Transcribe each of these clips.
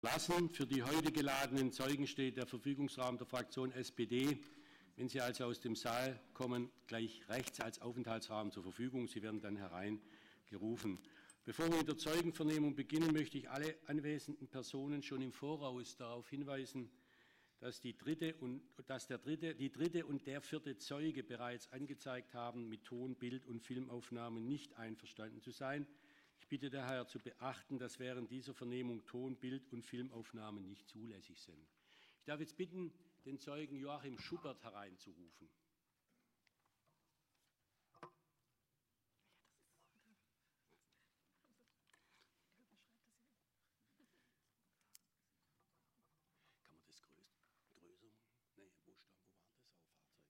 lassen. Für die heute geladenen Zeugen steht der Verfügungsraum der Fraktion SPD. Wenn Sie also aus dem Saal kommen, gleich rechts als Aufenthaltsraum zur Verfügung. Sie werden dann hereingerufen. Bevor wir mit der Zeugenvernehmung beginnen, möchte ich alle anwesenden Personen schon im Voraus darauf hinweisen, dass die dritte und der vierte Zeuge bereits angezeigt haben, mit Ton-, Bild- und Filmaufnahmen nicht einverstanden zu sein. Ich bitte daher zu beachten, dass während dieser Vernehmung Ton-, Bild- und Filmaufnahmen nicht zulässig sind. Ich darf jetzt bitten, den Zeugen Joachim Schubert hereinzurufen. Kann man das größer machen? Nee, Buchstaben, wo waren das auf Fahrzeug?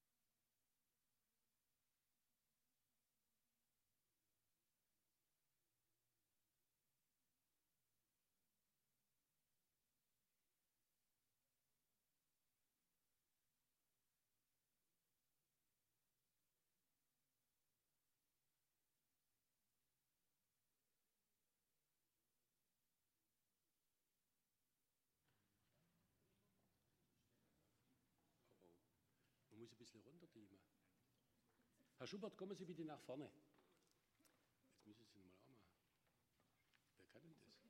Man muss ein bisschen runterdiemen. Herr Schubert, kommen Sie bitte nach vorne. Jetzt müssen Sie es mal auch machen. Wer kann denn das?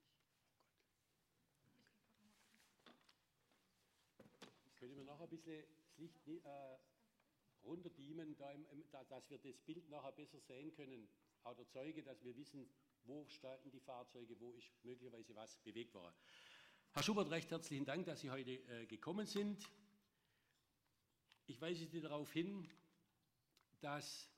Können wir noch ein bisschen das Licht runterdiemen, dass wir das Bild nachher besser sehen können, auch der Zeuge, dass wir wissen, wo standen die Fahrzeuge, wo ist möglicherweise was bewegt worden. Herr Schubert, recht herzlichen Dank, dass Sie heute gekommen sind. Ich weise Sie darauf hin, dass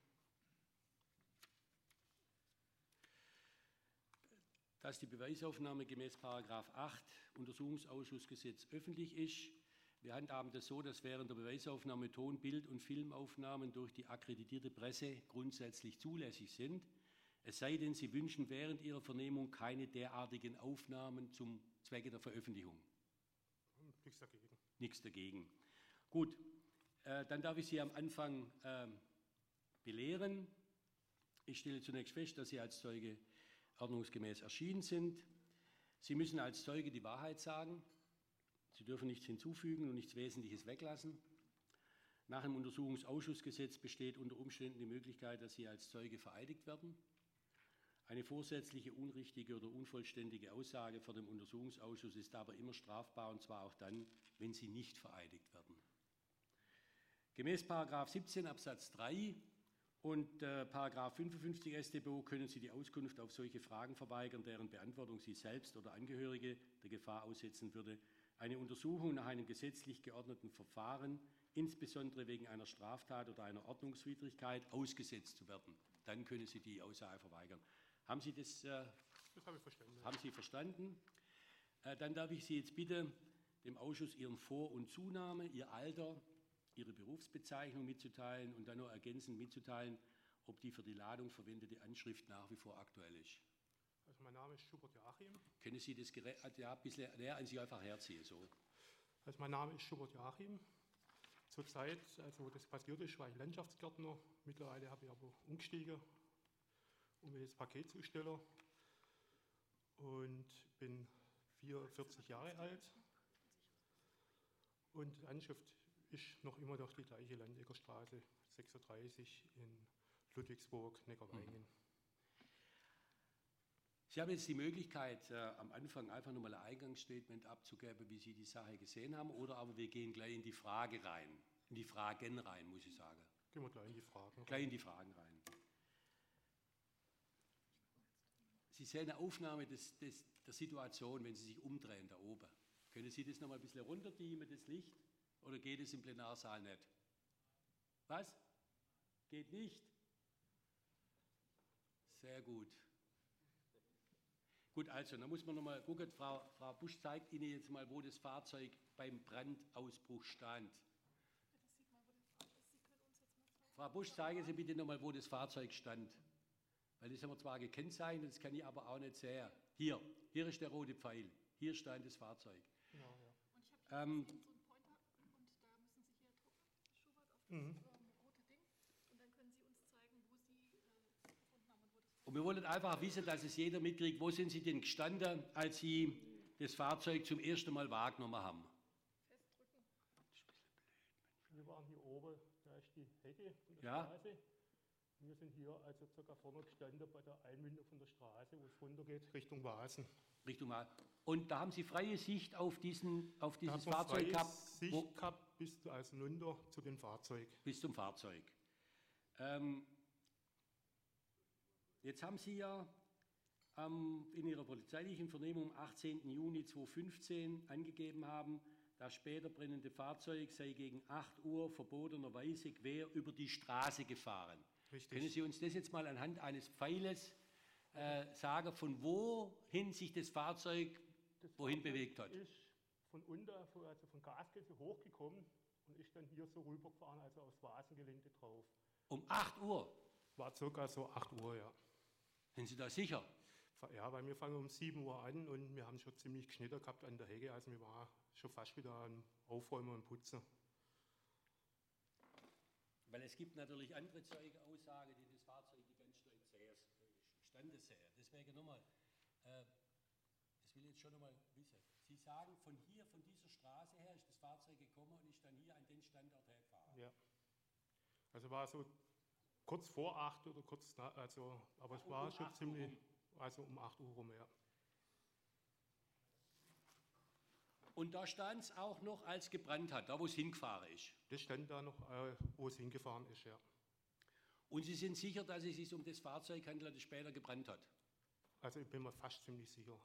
die Beweisaufnahme gemäß § 8 Untersuchungsausschussgesetz öffentlich ist. Wir handhaben das so, dass während der Beweisaufnahme Ton-, Bild- und Filmaufnahmen durch die akkreditierte Presse grundsätzlich zulässig sind, es sei denn, Sie wünschen während Ihrer Vernehmung keine derartigen Aufnahmen zum Zwecke der Veröffentlichung. Nichts dagegen. Nichts dagegen. Gut, dann darf ich Sie am Anfang belehren. Ich stelle zunächst fest, dass Sie als Zeuge ordnungsgemäß erschienen sind. Sie müssen als Zeuge die Wahrheit sagen. Sie dürfen nichts hinzufügen und nichts Wesentliches weglassen. Nach dem Untersuchungsausschussgesetz besteht unter Umständen die Möglichkeit, dass Sie als Zeuge vereidigt werden. Eine vorsätzliche, unrichtige oder unvollständige Aussage vor dem Untersuchungsausschuss ist aber immer strafbar, und zwar auch dann, wenn Sie nicht vereidigt werden. Gemäß § 17 Absatz 3 und § 55 StBO können Sie die Auskunft auf solche Fragen verweigern, deren Beantwortung Sie selbst oder Angehörige der Gefahr aussetzen würde, eine Untersuchung nach einem gesetzlich geordneten Verfahren, insbesondere wegen einer Straftat oder einer Ordnungswidrigkeit, ausgesetzt zu werden. Dann können Sie die Aussage verweigern. Haben Sie das? Das habe ich verstanden. Haben Sie verstanden? Dann darf ich Sie jetzt bitten, dem Ausschuss Ihren Vor- und Zunahme, Ihr Alter, Ihre Berufsbezeichnung mitzuteilen und dann noch ergänzend mitzuteilen, ob die für die Ladung verwendete Anschrift nach wie vor aktuell ist. Also mein Name ist Schubert Joachim. Können Sie das Gerät ein bisschen näher an Sie einfach herziehen? So. Also mein Name ist Schubert Joachim. Zurzeit, also das passiert ist, war ich Landschaftsgärtner. Mittlerweile habe ich aber umgestiegen und bin jetzt Paketzusteller und bin 44 Jahre alt. Und die Anschrift ist noch immer noch die gleiche, Landeckerstraße 36 in Ludwigsburg, Neckarweingen. Sie haben jetzt die Möglichkeit, am Anfang einfach nochmal ein Eingangsstatement abzugeben, wie Sie die Sache gesehen haben, oder aber wir gehen gleich in die Frage rein, in die Fragen rein, muss ich sagen. Gehen wir gleich in die Fragen rein. Gleich in die Fragen rein. Sie sehen eine Aufnahme der Situation, wenn Sie sich umdrehen da oben. Können Sie das nochmal ein bisschen runterdiemen, das Licht, oder geht es im Plenarsaal nicht? Was? Geht nicht? Sehr gut. Gut, also, da muss man noch mal gucken. Frau Busch zeigt Ihnen jetzt mal, wo das Fahrzeug beim Brandausbruch stand. Frau Busch, zeigen Sie bitte noch mal, wo das Fahrzeug stand. Weil das haben wir zwar gekennzeichnet, das kann ich aber auch nicht sehen. Hier ist der rote Pfeil. Hier stand das Fahrzeug. Genau, ja. Und ich habe hier so einen Pointer und da müssen Sie hier drucken, Schubert, auf das rote Ding. Und dann können Sie uns zeigen, wo Sie gefunden haben und wo das. Und wir wollen einfach wissen, dass es jeder mitkriegt, wo sind Sie denn gestanden, als Sie das Fahrzeug zum ersten Mal wahrgenommen haben? Festdrücken. Wir waren hier oben, da ist die Hecke von der Ja. Straße. Wir sind hier also circa vorne gestanden bei der Einmündung von der Straße, wo es runtergeht, Richtung Vasen. Richtung Mal. Und da haben Sie freie Sicht auf, dieses Da hat man Fahrzeug freie gehabt, Sicht gehabt bis also runter zu dem Fahrzeug. bis zum Fahrzeug. Jetzt haben Sie ja in Ihrer polizeilichen Vernehmung am 18. Juni 2015 angegeben haben, das später brennende Fahrzeug sei gegen 8 Uhr verbotenerweise quer über die Straße gefahren. Richtig. Können Sie uns das jetzt mal anhand eines Pfeiles sagen, von wohin sich das Fahrzeug wohin bewegt hat? Ist von unten, also von Gaskessel hochgekommen und ist dann hier so rübergefahren, also aufs Vasengelände drauf. Um 8 Uhr? War circa so 8 Uhr, ja. Sind Sie da sicher? Ja, weil wir fangen um 7 Uhr an und wir haben schon ziemlich geschnittert gehabt an der Hecke, also wir waren schon fast wieder am Aufräumen und Putzen. Weil es gibt natürlich andere Zeugenaussagen, die das Fahrzeug die ganze Zeit gestanden sehen. Deswegen nochmal, das will ich jetzt schon nochmal wissen. Sie sagen, von hier, von dieser Straße her ist das Fahrzeug gekommen und ist dann hier an den Standort hergefahren. Ja. Also war so kurz vor 8 oder kurz nach, also, aber es war schon 8 Uhr ziemlich, rum. also um 8 Uhr rum, ja. Und da stand es auch noch, als gebrannt hat, da wo es hingefahren ist. Das stand da noch, wo es hingefahren ist, ja. Und Sie sind sicher, dass es sich um das Fahrzeug handelt, das später gebrannt hat? Also ich bin mir fast ziemlich sicher.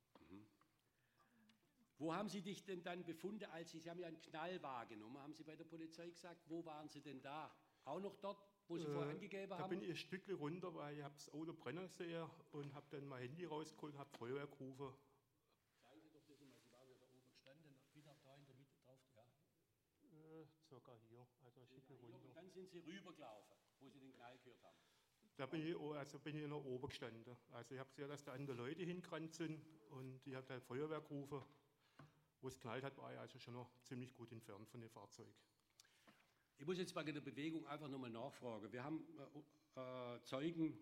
Wo haben Sie dich denn dann befunden, als Sie haben ja einen Knall wahrgenommen, haben Sie bei der Polizei gesagt, wo waren Sie denn da? Auch noch dort, wo Sie vorher angegeben Da haben? bin ich ein Stückchen runter, weil ich habe das Auto brennen gesehen und habe dann mein Handy rausgeholt, habe Feuerwehr gerufen. Sagen Sie doch das mal, Sie waren ja da oben gestanden, wieder da in der Mitte drauf, ja. Circa hier, also ein Stückchen Und runter. dann sind Sie rübergelaufen, wo Sie den Knall gehört haben. Da bin ich noch oben gestanden. Also ich habe gesehen, dass da andere Leute hingerannt sind und ich habe dann Feuerwehr gerufen. Wo es knallt hat, war ich also schon noch ziemlich gut entfernt von dem Fahrzeug. Ich muss jetzt bei der Bewegung einfach nochmal nachfragen. Wir haben Zeugen,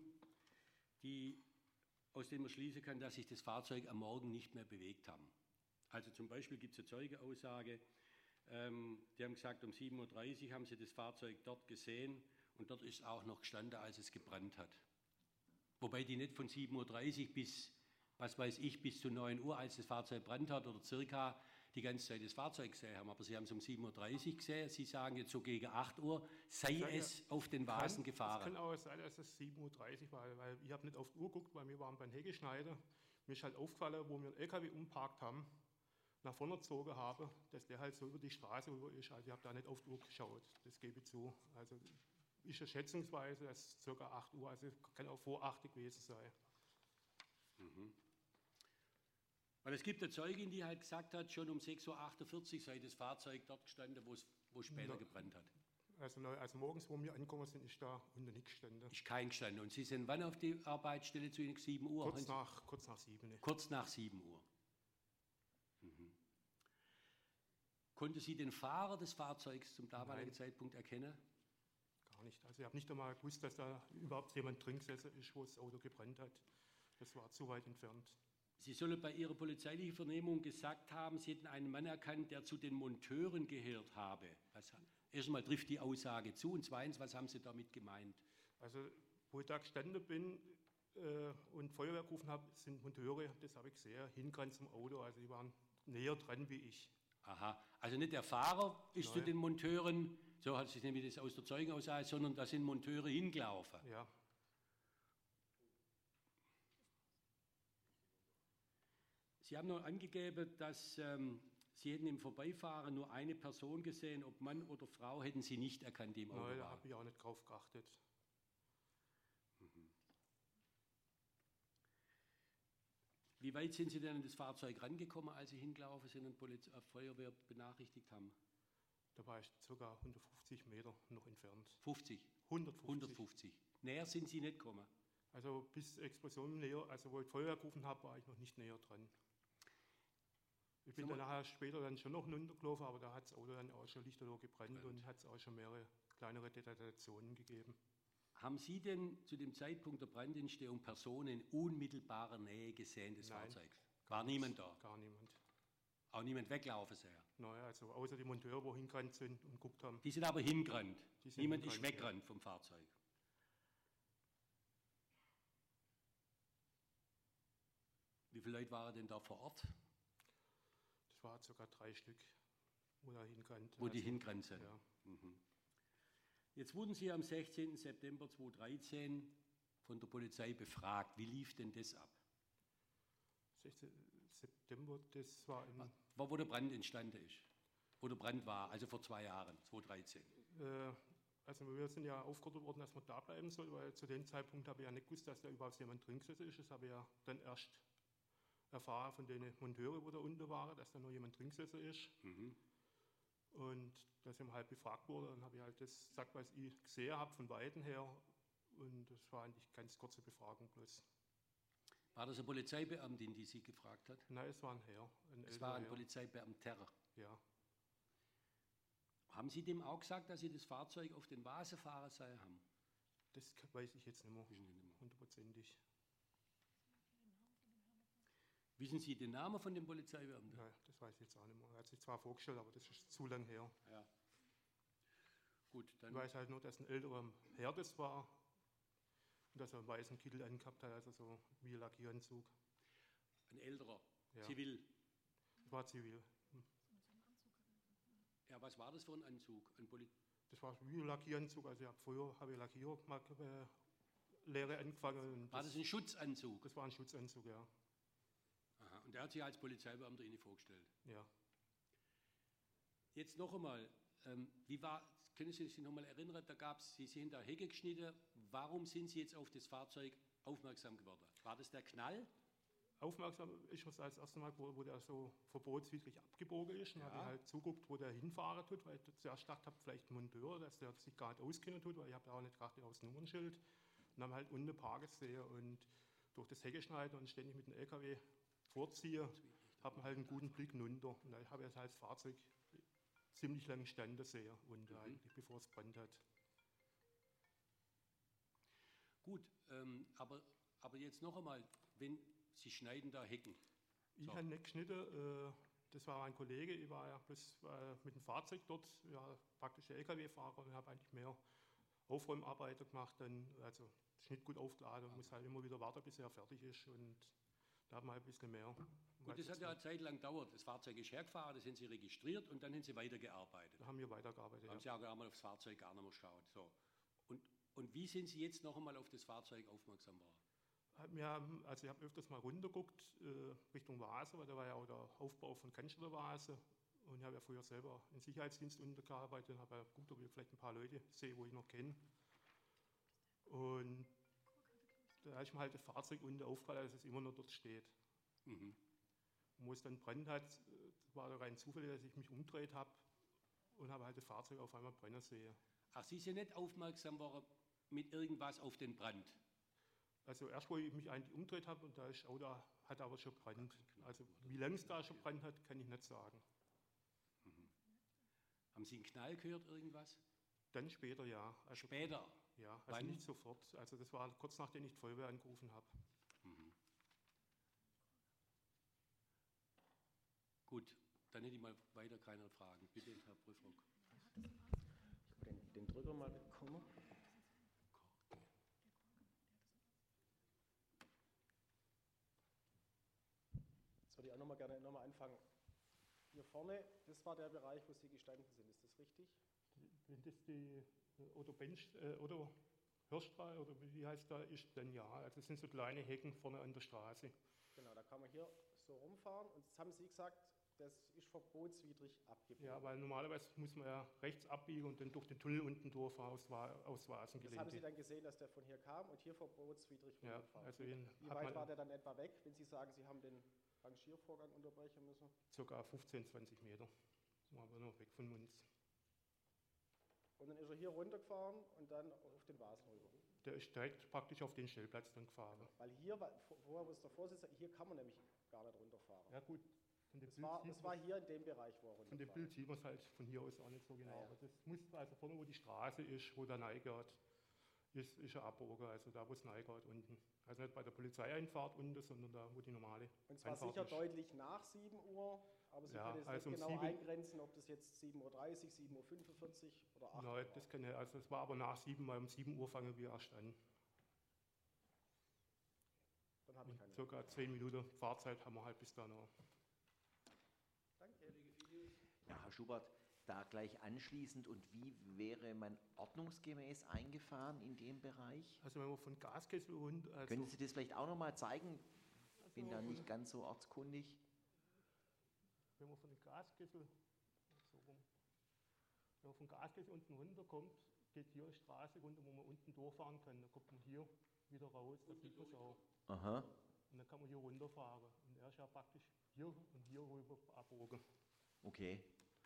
aus denen man schließen kann, dass sich das Fahrzeug am Morgen nicht mehr bewegt haben. Also zum Beispiel gibt es eine Zeugeaussage, die haben gesagt, um 7:30 Uhr haben sie das Fahrzeug dort gesehen und dort ist auch noch gestanden, als es gebrannt hat. Wobei die nicht von 7:30 Uhr bis, was weiß ich, bis zu 9 Uhr, als das Fahrzeug brennt hat oder circa die ganze Zeit das Fahrzeug gesehen haben. Aber sie haben es um 7:30 Uhr gesehen. Sie sagen jetzt so gegen 8 Uhr, sei es auf den Vasen Es gefahren. kann auch sein, dass es 7:30 Uhr war, weil ich habe nicht auf die Uhr geguckt, weil wir waren beim Hegeschneider. Mir ist halt aufgefallen, wo wir einen LKW umparkt haben, nach vorne gezogen habe, dass der halt so über die Straße rüber ist. Also ich habe da nicht auf die Uhr geschaut, das gebe ich zu. Also ist eine Schätzungsweise, dass es ca. 8 Uhr, also kann auch vor 8 Uhr gewesen sein. Weil es gibt eine Zeugin, die halt gesagt hat, schon um 6:48 Uhr sei das Fahrzeug dort gestanden, wo später gebrannt hat. Also morgens, wo wir angekommen sind, ist da unten nichts gestanden. Ist kein gestanden. Und Sie sind wann auf die Arbeitsstelle zu Ihnen? 7 Uhr? Kurz nach 7. Kurz nach 7 Uhr. Mhm. Konnte sie den Fahrer des Fahrzeugs zum damaligen Zeitpunkt erkennen? Gar nicht. Also ich habe nicht einmal gewusst, dass da überhaupt jemand drin gesessen ist, wo das Auto gebrannt hat. Das war zu weit entfernt. Sie sollen bei Ihrer polizeilichen Vernehmung gesagt haben, Sie hätten einen Mann erkannt, der zu den Monteuren gehört habe. Erstmal trifft die Aussage zu und zweitens, was haben Sie damit gemeint? Also wo ich da gestanden bin und Feuerwehr gerufen habe, sind Monteure, das habe ich gesehen, hingerannt zum Auto. Also die waren näher dran wie ich. Aha, also nicht der Fahrer ist Nein. zu den Monteuren, so hat sich nämlich das aus der Zeugenaussage, sondern da sind Monteure hingelaufen. Ja. Sie haben noch angegeben, dass Sie hätten im Vorbeifahren nur eine Person gesehen, ob Mann oder Frau, hätten Sie nicht erkannt, die im Auto Nein, da war. habe ich auch nicht drauf geachtet. Wie weit sind Sie denn an das Fahrzeug rangekommen, als Sie hingelaufen sind und Feuerwehr benachrichtigt haben? Da war ich ca. 150 Meter noch entfernt. 50? 150. 150. Näher sind Sie nicht gekommen? Also bis Explosion näher, also wo ich Feuerwehr gerufen habe, war ich noch nicht näher dran. Ich bin dann nachher später dann schon noch runtergelaufen, aber da hat das Auto dann auch schon lichterloh gebrannt und hat es auch schon mehrere kleinere Detonationen gegeben. Haben Sie denn zu dem Zeitpunkt der Brandentstehung Personen in unmittelbarer Nähe gesehen des Nein, Fahrzeugs? War niemand da? Gar niemand. Auch niemand weglaufen sehr? Naja, also außer die Monteure, wo hingerannt sind und geguckt haben. Die sind aber hingerannt. Die sind Niemand ist hingerannt, weggerannt vom Fahrzeug. Wie viele Leute waren denn da vor Ort, Das war ca. 3 Stück, wo da hingerannt. wo die also, hingerannt sind? Ja. Mhm. Jetzt wurden Sie am 16. September 2013 von der Polizei befragt. Wie lief denn das ab? 16. September, das war im, Wo der Brand entstanden ist? Wo der Brand war, also vor 2 Jahren, 2013. also wir sind ja aufgefordert worden, dass man da bleiben soll, weil zu dem Zeitpunkt habe ich ja nicht gewusst, dass da überhaupt jemand drin gesessen ist. Das habe ich ja dann erst erfahren von den Monteuren, wo da unten waren, dass da noch jemand drin gesessen ist. Mhm. Und dass ich halt befragt wurde, dann habe ich halt das gesagt, was ich gesehen habe von Weitem her. Und das war eigentlich ganz kurze Befragung bloß. War das eine Polizeibeamtin, die Sie gefragt hat? Nein, es war ein Herr. Es war ein Herr. Polizeibeamter. Ja. Haben Sie dem auch gesagt, dass Sie das Fahrzeug auf den Vase fahren haben? Das weiß ich jetzt nicht mehr, Wissen Sie nicht mehr. hundertprozentig. Wissen Sie den Namen von dem Polizeibeamten? Nein, das weiß ich jetzt auch nicht mehr. Er hat sich zwar vorgestellt, aber das ist zu lang her. Ja. Gut, Ich dann weiß halt nur, dass ein älterer Herr das war und dass er einen weißen Kittel angehabt hat, also so wie ein Lackieranzug. ein älterer, Ja. zivil. Das war zivil. Ja, was war das für ein Anzug? Das war wie ein Lackieranzug. Also früher habe ich Lackierlehre angefangen. Und War das ein Schutzanzug? das war ein Schutzanzug, ja. Aha. Und er hat sich als Polizeibeamter Ihnen vorgestellt. Ja. Jetzt noch einmal, können Sie sich noch mal erinnern, Sie sind da Hecke geschnitten. Warum sind Sie jetzt auf das Fahrzeug aufmerksam geworden? War das der Knall? Aufmerksam ist es als erstes Mal, wo der so verbotswidrig abgebogen ist. Dann Ja. habe ich halt zuguckt, wo der hinfahren tut, weil ich zuerst gedacht habe, vielleicht ein Monteur, dass der sich gar nicht auskennen tut, weil ich habe ja auch nicht gedacht, aus Nummernschild. Und haben halt unten Park gesehen und durch das Hecke schneiden und ständig mit dem LKW vorziehe, hat man halt einen guten Blick runter. Und da habe ich halt das Fahrzeug ziemlich lang standen sehen und eigentlich bevor es brennt hat. Gut, aber jetzt noch einmal, wenn Sie schneiden da Hecken. Ich So. habe nicht geschnitten, das war ein Kollege, ich war ja bloß mit dem Fahrzeug dort, ja, praktisch der LKW-Fahrer und habe eigentlich mehr Aufräumarbeiten gemacht, dann, also Schnitt gut aufgeladen, muss halt immer wieder warten, bis er fertig ist und da haben wir halt ein bisschen mehr. Gut, das hat ja eine Zeit lang gedauert. Das Fahrzeug ist hergefahren, das haben Sie registriert und dann haben Sie weitergearbeitet. Da haben wir weitergearbeitet. Da haben Ja. Sie auch gar mal aufs Fahrzeug gar nicht mehr geschaut. So. Und wie sind Sie jetzt noch einmal auf das Fahrzeug aufmerksam geworden? Also ich habe öfters mal runtergeguckt Richtung Vase, weil da war ja auch der Aufbau von Cannstatter Vase. Und ich habe ja früher selber im Sicherheitsdienst untergearbeitet und habe ja geguckt, ob ich vielleicht ein paar Leute sehe, wo ich noch kenne. Und da ist mir halt das Fahrzeug unten aufgefallen, dass es immer noch dort steht. Mhm. Und wo es dann brennt hat, war da rein zufällig, dass ich mich umgedreht habe und habe halt das Fahrzeug auf einmal brennen sehen. Ach, Sie sind nicht aufmerksam geworden mit irgendwas auf den Brand? Also erst, wo ich mich eigentlich umgedreht habe und da ist auch da, hat aber schon gebrannt. Also wie lange es da schon gebrannt hat, kann ich nicht sagen. Haben Sie einen Knall gehört, irgendwas? Dann später, ja. Also, Später? ja, also Wann? nicht sofort. Also das war kurz nachdem ich die Feuerwehr angerufen habe. Mhm. Gut, dann hätte ich mal weiter keine Fragen. Bitte, Herr Prüfrock. Den Drücker mal bekommen. Jetzt würde ich auch noch mal gerne anfangen. Hier vorne, das war der Bereich, wo Sie gestanden sind, ist das richtig? Wenn das die oder Hirschstraße oder wie heißt da, ist dann ja. Also das sind so kleine Hecken vorne an der Straße. Genau, da kann man hier so rumfahren und jetzt haben Sie gesagt, das ist verbotswidrig abgebogen. Ja, weil normalerweise muss man ja rechts abbiegen und dann durch den Tunnel unten durchfahren aus Das haben Sie Vasengelände. dann gesehen, dass der von hier kam und hier verbotswidrig Ja, runterfahren. also Wie weit war der dann etwa weg, wenn Sie sagen, Sie haben den Rangiervorgang unterbrechen müssen? ca. 15, 20 Meter. Waren wir noch weg von uns. Und dann ist er hier runtergefahren und dann auf den Vasen rüber. Der ist direkt praktisch auf den Stellplatz dann gefahren. Weil hier, vorher wo es davor sitzt, hier kann man nämlich gar nicht runterfahren. Ja gut, von dem Das war hier in dem Bereich, wo er Von dem runterfahren. Bild sieht man es halt von hier aus auch nicht so genau. Ja, ja. Aber das muss also vorne, wo die Straße ist, wo der reingeht, ist eine Abbogen, also da, wo es reingeht unten. Also nicht bei der Polizeieinfahrt unten, sondern da, wo die normale Und zwar Einfahrt sicher ist. deutlich nach 7 Uhr, aber Sie Ja, können jetzt also nicht um genau 7 eingrenzen, ob das jetzt 7:30 Uhr, 7:45 Uhr oder 8 Uhr Nein, war. das kann ich, also es war aber nach 7, weil um 7 Uhr fangen wir erst an. Dann habe ich keine. Circa 10 Minuten Fahrzeit haben wir halt bis da noch. Danke. Ja, Herr Schubert, da gleich anschließend, und wie wäre man ordnungsgemäß eingefahren in dem Bereich? Also wenn wir von Gaskessel und Können Sie das vielleicht auch nochmal zeigen? Ich bin da Also- nicht ganz so ortskundig. wenn man von Gaskessel so rum, wenn man von Gaskessel unten runterkommt, geht hier eine Straße runter, wo man unten durchfahren kann. Dann kommt man hier wieder raus, da sieht man es auch. Aha, Und dann kann man hier runterfahren. Und er ist ja praktisch hier und hier rüber abbogen. okay.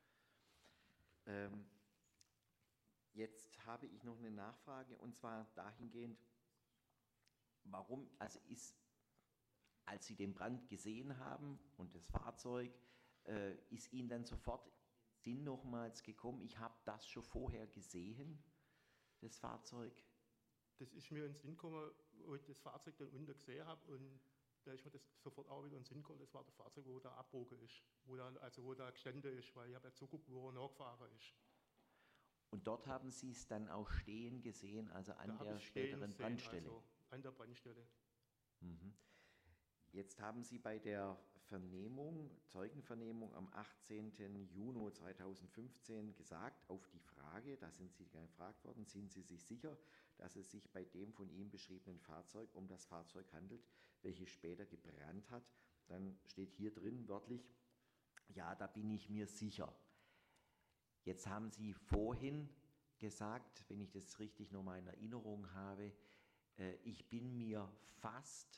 Jetzt habe ich noch eine Nachfrage, und zwar dahingehend, warum, also als Sie den Brand gesehen haben und das Fahrzeug, ist Ihnen dann sofort Sinn nochmals gekommen, ich habe das schon vorher gesehen, das Fahrzeug? Das ist mir in den Sinn gekommen, wo ich das Fahrzeug dann unten gesehen habe. Und da ist mir das sofort auch wieder in den Sinn gekommen, das war das Fahrzeug, wo da abbogen ist. Wo da gestanden ist, weil ich habe ja zugeguckt, wo er nachgefahren ist. Und dort haben Sie es dann auch stehen gesehen, also Da an habe der ich stehen späteren sehen, Brandstelle? Also an der Brandstelle. Mhm. Jetzt haben Sie bei der Vernehmung, Zeugenvernehmung am 18. Juni 2015 gesagt, auf die Frage, da sind Sie gefragt worden, sind Sie sich sicher, dass es sich bei dem von Ihnen beschriebenen Fahrzeug um das Fahrzeug handelt, welches später gebrannt hat? Dann steht hier drin wörtlich, ja, da bin ich mir sicher. Jetzt haben Sie vorhin gesagt, wenn ich das richtig nochmal in Erinnerung habe, ich bin mir fast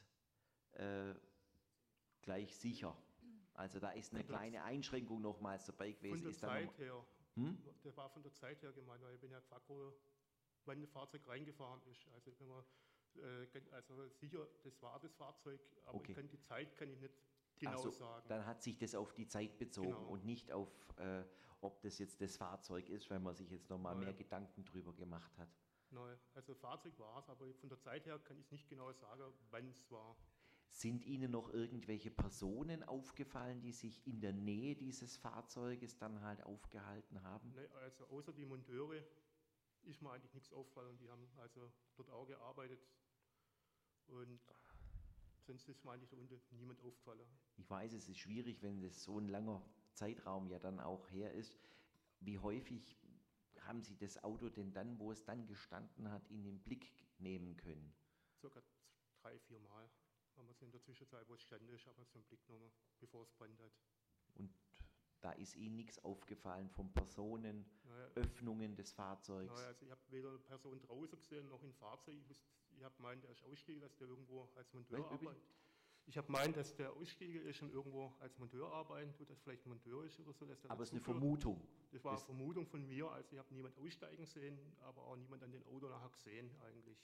gleich sicher. Also da ist eine kleine Einschränkung nochmals dabei gewesen. Von der Ist dann Zeit her. Hm? Der war von der Zeit her gemeint, weil ich bin ja gefragt worden, wann das Fahrzeug reingefahren ist. Also wenn man also sicher, das war das Fahrzeug, aber Okay. die Zeit kann ich nicht genau Ach so, sagen. dann hat sich das auf die Zeit bezogen Genau. und nicht auf, ob das jetzt das Fahrzeug ist, weil man sich jetzt nochmal Nein. mehr Gedanken drüber gemacht hat. Nein, also Fahrzeug war es, aber von der Zeit her kann ich es nicht genau sagen, wann es war. Sind Ihnen noch irgendwelche Personen aufgefallen, die sich in der Nähe dieses Fahrzeuges dann halt aufgehalten haben? Ne, also außer die Monteure ist mir eigentlich nichts aufgefallen. Die haben also dort auch gearbeitet und sonst ist mir eigentlich da unten niemand aufgefallen. Ich weiß, es ist schwierig, wenn das so ein langer Zeitraum ja dann auch her ist. Wie häufig haben Sie das Auto denn dann, wo es dann gestanden hat, in den Blick nehmen können? Circa 3-4 Mal haben wir es in der Zwischenzeit, wo es stand ist, haben wir es im Blick genommen, bevor es brennt hat. Und da ist Ihnen nichts aufgefallen von Personen, Naja, Öffnungen des Fahrzeugs? also ich habe weder eine Person draußen gesehen, noch im Fahrzeug. Ich habe gemeint, der ist ausgestiegen, dass der irgendwo als Monteur Was, bitte? arbeitet. Ich habe gemeint, dass der ausgestiegen ist und irgendwo als Monteur arbeiten tut, dass vielleicht ein Monteur ist oder so. Dass der Aber es ist eine dazuführt. Vermutung. Das war eine Das- Vermutung von mir, also ich habe niemand aussteigen sehen, aber auch niemand an den Auto nachher gesehen eigentlich.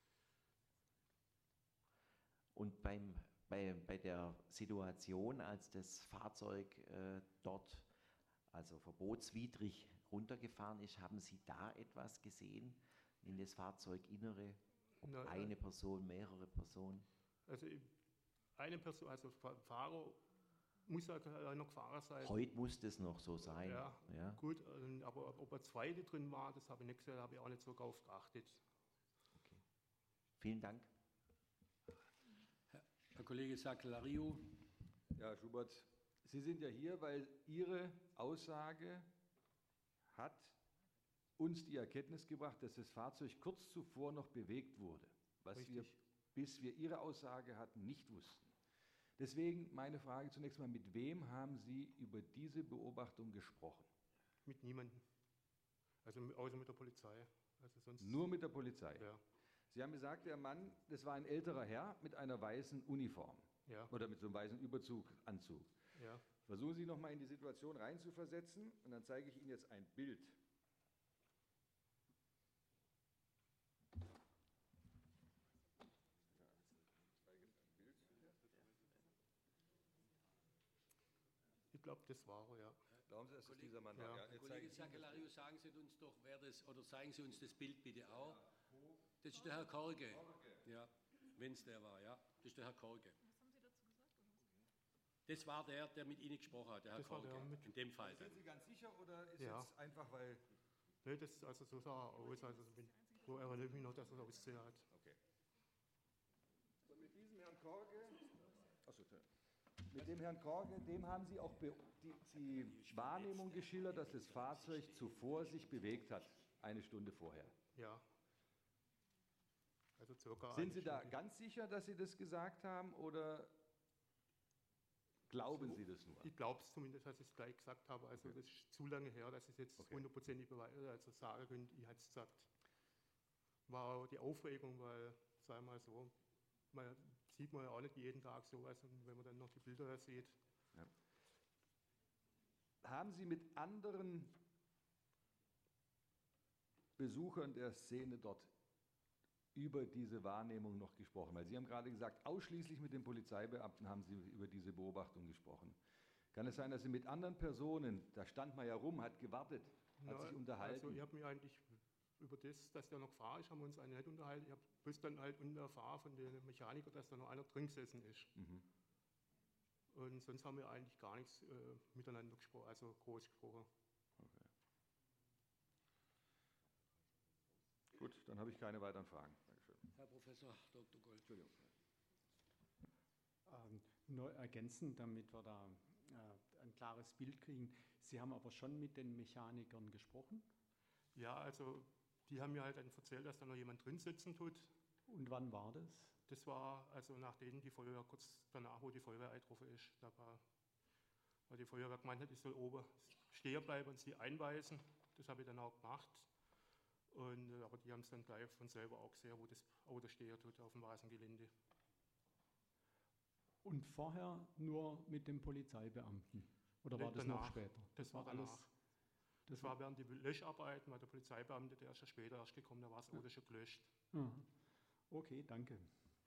Und bei der Situation, als das Fahrzeug dort also verbotswidrig runtergefahren ist, haben Sie da etwas gesehen in das Fahrzeuginnere? Ob Na, eine Person, mehrere Personen? Also eine Person, also Fahrer muss ja noch Fahrer sein. Heute muss das noch so sein. Ja, Ja. gut, aber ob eine zweite drin war, das habe ich nicht gesehen, habe ich auch nicht so drauf geachtet. Okay. Vielen Dank. Herr Kollege Sakellariou, Ja, Herr Schubert, Sie sind ja hier, weil Ihre Aussage hat uns die Erkenntnis gebracht, dass das Fahrzeug kurz zuvor noch bewegt wurde, was wir, Richtig. bis wir Ihre Aussage hatten, nicht wussten. Deswegen meine Frage zunächst mal, mit wem haben Sie über diese Beobachtung gesprochen? Mit niemandem. Also außer mit der Polizei. Also sonst, Nur mit der Polizei? Ja, Sie haben gesagt, der Mann, das war ein älterer Herr mit einer weißen Uniform ja, oder mit so einem weißen Überzug-Anzug. ja. Versuchen Sie noch mal in die Situation reinzuversetzen und dann zeige ich Ihnen jetzt ein Bild. Ich glaube, das war er, ja. Glauben Sie, dass es dieser Mann Ja. war? Herr Herr Kollege Sakellariou, sagen Sie uns doch, wer das, oder zeigen Sie uns das Bild bitte auch. Das ist der Herr Korge. Ja, wenn es der war, ja. Das ist der Herr Korge. Was haben Sie dazu gesagt? Oder? Das war der mit Ihnen gesprochen hat, der Herr Das war Korge. der mit- In dem Fall dann. Sind Sie ganz sicher oder ist Ja. jetzt einfach, weil... Ne, das also so sah er aus, also so erinnere ich mich noch, dass er ausgesehen hat. Okay. So, mit diesem Herrn Korge, mit dem Herrn Korge, dem haben Sie auch die Wahrnehmung geschildert, dass das Fahrzeug zuvor sich bewegt hat, eine Stunde vorher. Ja. Also circa. Sind eine Sie da Stunde. ganz sicher, dass Sie das gesagt haben oder glauben Sie das nur? Ich glaube es zumindest, dass ich es gleich gesagt habe. Also Okay. das ist zu lange her, dass ich es jetzt Okay. hundertprozentig also sagen könnte, ich habe es gesagt. War auch die Aufregung, weil, sagen wir mal so, man sieht man ja auch nicht jeden Tag sowas und wenn man dann noch die Bilder da sieht. Haben Sie mit anderen Besuchern der Szene dort über diese Wahrnehmung noch gesprochen? Weil Sie haben gerade gesagt, ausschließlich mit den Polizeibeamten haben Sie über diese Beobachtung gesprochen. Kann es sein, dass Sie mit anderen Personen, da stand man ja rum, hat gewartet, hat sich unterhalten? Also ich habe mich eigentlich über das, dass der noch gefahren ist, haben wir uns eigentlich nicht unterhalten. Ich habe bloß dann halt erfahren von den Mechanikern, dass da noch einer drin gesessen ist. Mhm. Und sonst haben wir eigentlich gar nichts miteinander gesprochen, also groß gesprochen. Okay. Gut, dann habe ich keine weiteren Fragen. Dankeschön. Herr Professor Dr. Gold. Entschuldigung. Nur ergänzend, damit wir da ein klares Bild kriegen. Sie haben aber schon mit den Mechanikern gesprochen. Ja, also die haben mir halt dann erzählt, dass da noch jemand drin sitzen tut. Und wann war das? Das war also nachdem die Feuerwehr, kurz danach, wo die Feuerwehr eingetroffen ist. Da war, weil die Feuerwehr gemeint hat, ich soll oben stehen bleiben und sie einweisen. Das habe ich dann auch gemacht. Und, aber die haben es dann gleich von selber auch gesehen, wo das Auto stehen tut auf dem Rasengelände. Und vorher nur mit dem Polizeibeamten? Oder war Nee, das noch danach. später? Das war danach. Das war während die Löscharbeiten, weil der Polizeibeamte, der ist ja später erst gekommen, da war das Auto schon gelöscht. Mhm. Okay, danke.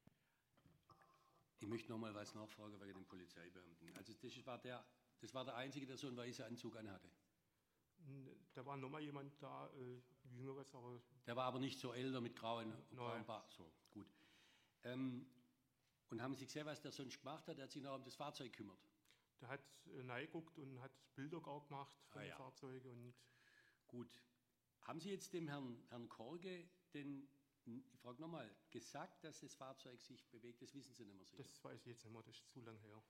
Ich möchte noch mal was nachfragen wegen den Polizeibeamten. Also das war der Einzige, der so einen weißen Anzug anhatte. Da war nochmal jemand da, Jüngeres, aber Der war aber nicht so älter mit grauen Nein. Bart. So, gut. Und haben Sie gesehen, was der sonst gemacht hat? Er hat sich noch um das Fahrzeug gekümmert. der hat reingeguckt und hat Bilder auch gemacht von Ah, den ja. Fahrzeugen. Und Gut. Haben Sie jetzt dem Herrn Korge ich frage nochmal, gesagt, dass das Fahrzeug sich bewegt? Das wissen Sie nicht mehr sicher. das weiß ich jetzt nicht mehr, das ist zu lang her.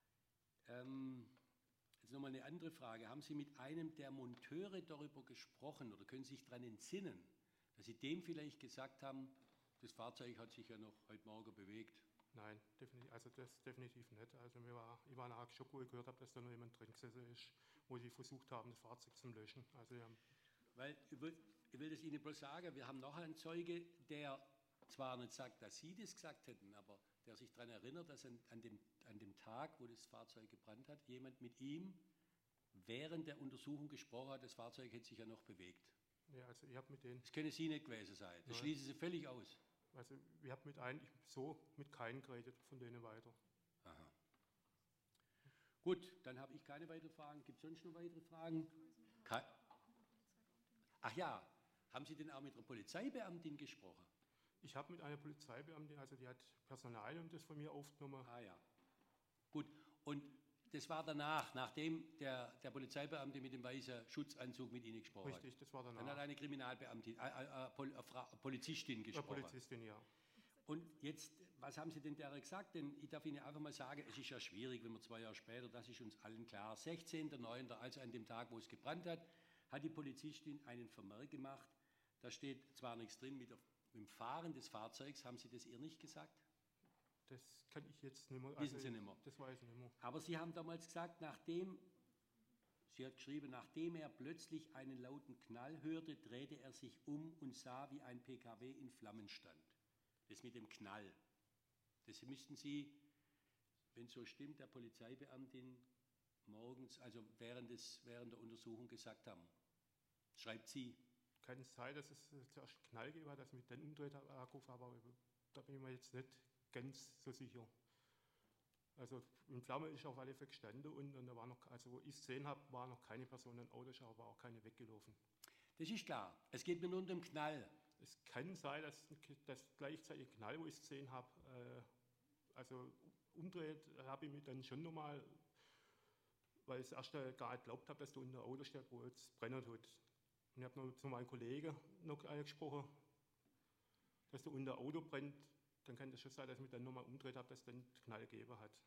Jetzt nochmal eine andere Frage. Haben Sie mit einem der Monteure darüber gesprochen oder können Sie sich daran entsinnen, dass Sie dem vielleicht gesagt haben, das Fahrzeug hat sich ja noch heute Morgen bewegt? Nein, also das definitiv nicht. Also ich war nachher geschockt, wo ich gehört habe, dass da noch jemand drin gesessen ist, wo sie versucht haben, das Fahrzeug zu löschen. Also die haben, Weil ich will das Ihnen bloß sagen, wir haben nachher einen Zeuge, der zwar nicht sagt, dass Sie das gesagt hätten, aber der sich daran erinnert, dass an dem Tag, wo das Fahrzeug gebrannt hat, jemand mit ihm während der Untersuchung gesprochen hat, das Fahrzeug hätte sich ja noch bewegt. ja, also ich habe mit denen, Das können Sie nicht gewesen sein. Das Nein. schließen Sie völlig aus. also ich habe mit keinen geredet von denen weiter. Aha. Gut, dann habe ich keine weiteren Fragen. Gibt es sonst noch weitere Fragen? Ach ja, haben Sie denn auch mit einer Polizeibeamtin gesprochen? Ich habe mit einer Polizeibeamtin, also die hat Personal und das von mir aufgenommen. Ah ja. Gut, und das war danach, nachdem der Polizeibeamte mit dem weißen Schutzanzug mit Ihnen gesprochen hat. Richtig, das war Dann hat danach. eine Kriminalbeamtin, Polizistin Ja, gesprochen. Polizistin, ja. Und jetzt, was haben Sie denn der gesagt? Denn ich darf Ihnen einfach mal sagen, es ist ja schwierig, wenn wir 2 Jahre später, das ist uns allen klar, 16.09., also an dem Tag, wo es gebrannt hat, hat die Polizistin einen Vermerk gemacht. Da steht zwar nichts drin mit dem Fahren des Fahrzeugs, haben Sie das ihr nicht gesagt? Das kann ich jetzt nicht mehr. Wissen Sie nicht mehr. Das weiß ich nicht mehr. Aber Sie haben damals gesagt, sie hat geschrieben, nachdem er plötzlich einen lauten Knall hörte, drehte er sich um und sah, wie ein PKW in Flammen stand. Das mit dem Knall, das müssten Sie, wenn so stimmt, der Polizeibeamtin morgens, also während der Untersuchung gesagt haben. Schreibt sie. Kann es sein, dass es zuerst einen Knall gegeben hat, dass ich mich dann umgedreht habe, angerufen habe, aber da bin ich mir jetzt nicht ganz so sicher. Also in Flammen ist auf alle Fälle gestanden und da war noch, also wo ich es gesehen habe, war noch keine Person im Auto, aber auch keine weggelaufen. Das ist klar. Es geht mir nur um den Knall. Es kann sein, dass das gleichzeitig Knall, wo ich es gesehen habe, also umdreht, habe ich mich dann schon nochmal, weil ich es erst gar nicht geglaubt habe, dass da unter Auto steht, wo jetzt brennen tut. Und ich habe noch zu meinem Kollegen noch angesprochen, dass da unter Auto brennt, dann kann das schon sein, dass ich mich dann nochmal umdreht habe, dass dann Knall gegeben hat.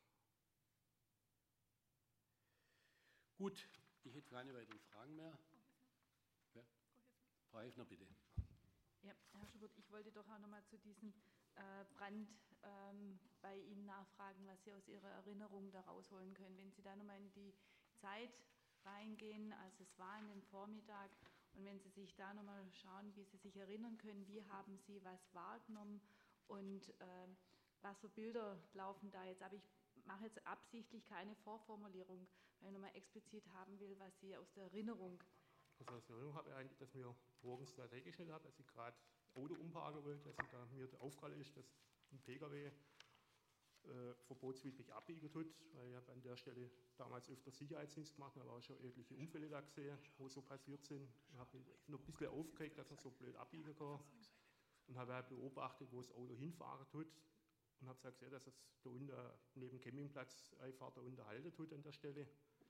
Gut, ich hätte keine weiteren Fragen mehr. Ja? Frau Häfner, bitte. Ja, Herr Schubert, ich wollte doch auch nochmal zu diesem Brand bei Ihnen nachfragen, was Sie aus Ihrer Erinnerung da rausholen können. Wenn Sie da nochmal in die Zeit reingehen, als es war in den Vormittag, und wenn Sie sich da nochmal schauen, wie Sie sich erinnern können, wie haben Sie was wahrgenommen und was für Bilder laufen da jetzt. Aber ich mache jetzt absichtlich keine Vorformulierung, weil ich nochmal explizit haben will, was Sie aus der Erinnerung. Also aus der Erinnerung habe ich eigentlich, dass mir morgens da reingeschnitten habe, dass ich gerade Auto umparken wollte, dass da mir der Aufprall ist, dass ein Pkw verbotswidrig abbiegen tut, weil ich habe an der Stelle damals öfter Sicherheitsdienst gemacht, habe auch schon etliche Unfälle da gesehen, wo so passiert sind. Ich habe mich noch ein bisschen aufgeregt, dass man so blöd abbiegen kann und habe halt beobachtet, wo das Auto hinfahren tut und habe gesagt, dass es da unten neben dem Campingplatz einfach da unten halten tut an der Stelle.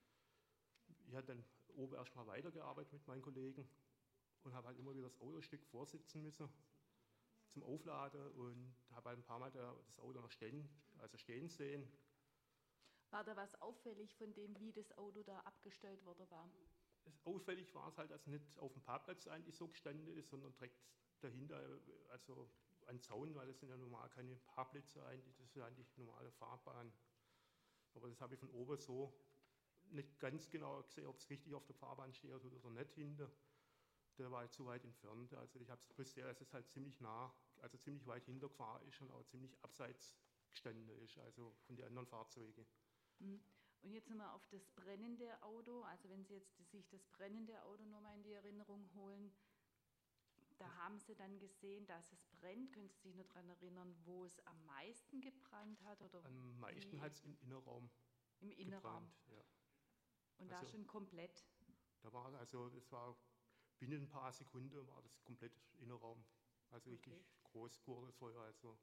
Ich habe dann oben erstmal weitergearbeitet mit meinen Kollegen und habe halt immer wieder das Autostück vorsitzen müssen zum Aufladen und habe halt ein paar Mal das Auto noch stehen sehen. War da was auffällig von dem, wie das Auto da abgestellt worden war? Auffällig war es halt, dass nicht auf dem Parkplatz eigentlich so gestanden ist, sondern direkt dahinter, also ein Zaun, weil das sind ja normal keine Parkplätze eigentlich, das ist ja eigentlich normale Fahrbahn. Aber das habe ich von oben so nicht ganz genau gesehen, ob es richtig auf der Fahrbahn steht oder nicht hinter. Der war halt zu weit entfernt. Also ich habe es gesehen, dass es halt ziemlich nah, also ziemlich weit hintergefahren ist und auch ziemlich abseits gestanden ist, also von den anderen Fahrzeugen. Und jetzt nochmal auf das brennende Auto, also wenn Sie jetzt sich das brennende Auto nochmal in die Erinnerung holen, da haben Sie dann gesehen, dass es brennt. Können Sie sich noch daran erinnern, wo es am meisten gebrannt hat? Oder am meisten hat es im Innenraum gebrannt, ja. Und also, da schon komplett? Da war also, das war binnen ein paar Sekunden war das komplett Innenraum. Also richtig groß geworden Feuer. Also.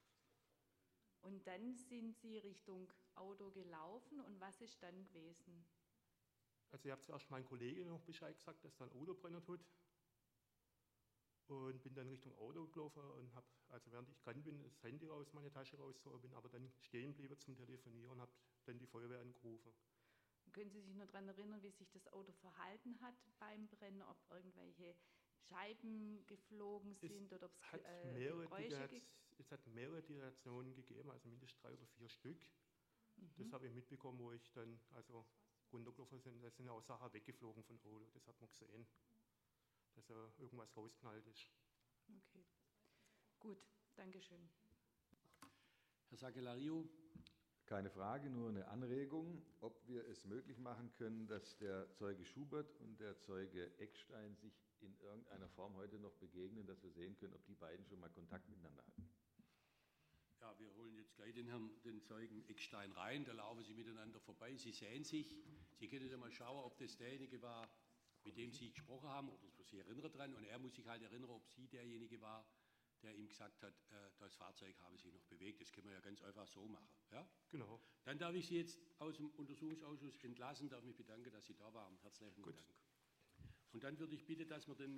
Und dann sind Sie Richtung Auto gelaufen und was ist dann gewesen? Also ich habe zuerst meinem Kollegen noch Bescheid gesagt, dass da ein Auto brennen tut. Und bin dann Richtung Auto gelaufen und habe, also während ich gegangen bin, das Handy aus meiner Tasche rausgezogen, bin aber dann stehen geblieben zum Telefonieren und habe dann die Feuerwehr angerufen. Können Sie sich noch daran erinnern, wie sich das Auto verhalten hat beim Brennen, ob irgendwelche Scheiben geflogen sind oder ob es Geräusche gibt? Es hat mehrere Detonationen gegeben, also mindestens 3 oder 4 Stück. Das habe ich mitbekommen, wo ich dann also runtergelaufen bin. Da sind auch Sachen weggeflogen von Auto, das hat man gesehen, dass da irgendwas rausgeknallt ist. Okay, gut, Dankeschön. Herr Sakellariou. Keine Frage, nur eine Anregung, ob wir es möglich machen können, dass der Zeuge Schubert und der Zeuge Eckstein sich in irgendeiner Form heute noch begegnen, dass wir sehen können, ob die beiden schon mal Kontakt miteinander hatten. Ja, wir holen jetzt gleich den Zeugen Eckstein rein, da laufen Sie miteinander vorbei, Sie sehen sich, Sie können ja mal schauen, ob das derjenige war, mit dem Sie gesprochen haben, oder Sie erinnern dran, und er muss sich halt erinnern, ob Sie derjenige war, der ihm gesagt hat, das Fahrzeug habe sich noch bewegt. Das können wir ja ganz einfach so machen. Ja? Genau. Dann darf ich Sie jetzt aus dem Untersuchungsausschuss entlassen, darf mich bedanken, dass Sie da waren. Herzlichen Dank. Und dann würde ich bitten, dass wir den